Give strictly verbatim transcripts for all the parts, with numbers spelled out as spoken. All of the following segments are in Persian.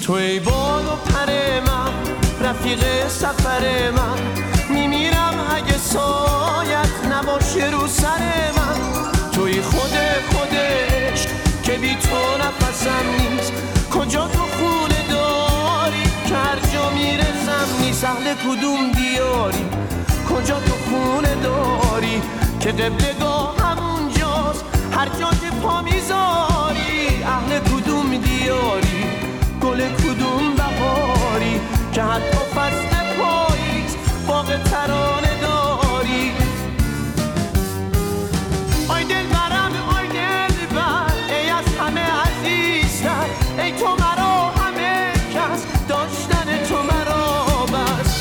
تو ای بال و پر من، رفیق سفر من، میمیرم اگه سایت نباشه رو سر من. توی خود خودش که بی تو نفسم نیست، کجا تو خونه داری که هر جا میرسم نیست. اهل کدوم دیاری، کجا تو خونه داری که قبلگاه همونجاست هر جا که پا میذاری. اهل کدوم دیاری، گل کدوم بهاری که حتی فصل پاییز باغ ترانه داری. آی دل برم، آی دل بر، ای از همه عزیزتر، ای تو مرا همه کس، داشتن تو مرا بس.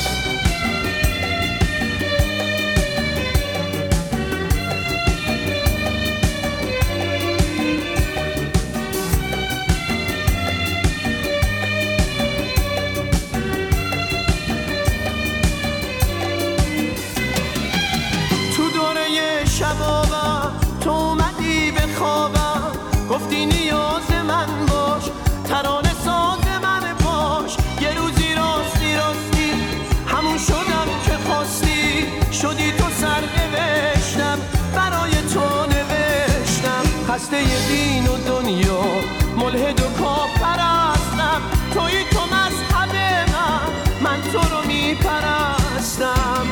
شبابم تو اومدی به خوابم، گفتی نیاز من باش، ترانه ساز من باش. یه روزی راستی راستی همون شدم که خواستی، شدی تو سر نوشتم برای تو نوشتم. خسته دین و دنیا، ملحد و کافر هستم، توی تو مذهب من، من تو رو میپرستم.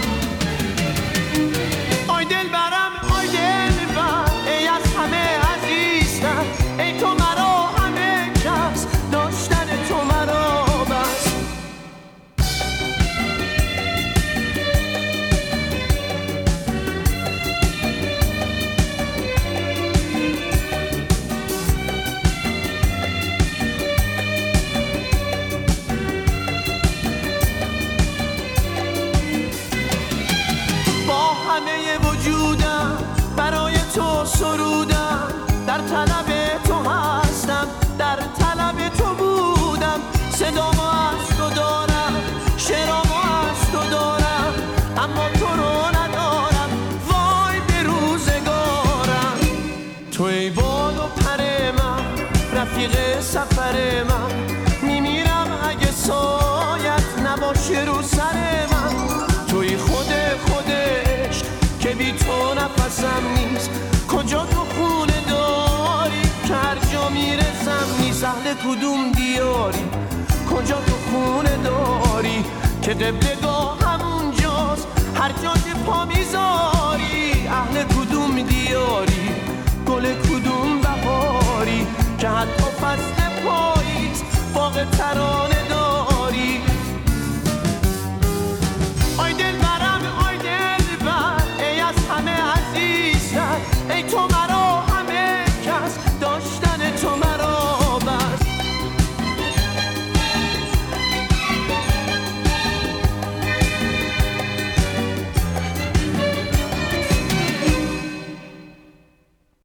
آی دل برم، آی دل بر، ای از همه عزیزتر، ای تو مرا همه کس، داشتن تو مرا بس. همه وجودم برای تو سرودم، در طلب تو هستم، در طلب تو بودم. صدامو از تو دارم، شعرامو از تو دارم، اما تو رو ندارم، وای به روزگارم. تو ای بال و پر من، رفیق سفر من، میمیرم اگه سایت نباشه رو سر من. توی خود خودش که بی تو نفسم نیست، کجا تو خونه داری که هر جا میرسم نیست. اهل کدوم دیاری، کجا تو خونه داری که قبلگاه همونجاست هر جا که پا میذاری. اهل کدوم دیاری، گل کدوم بهاری که حتی فصل پاییز باغ ترانه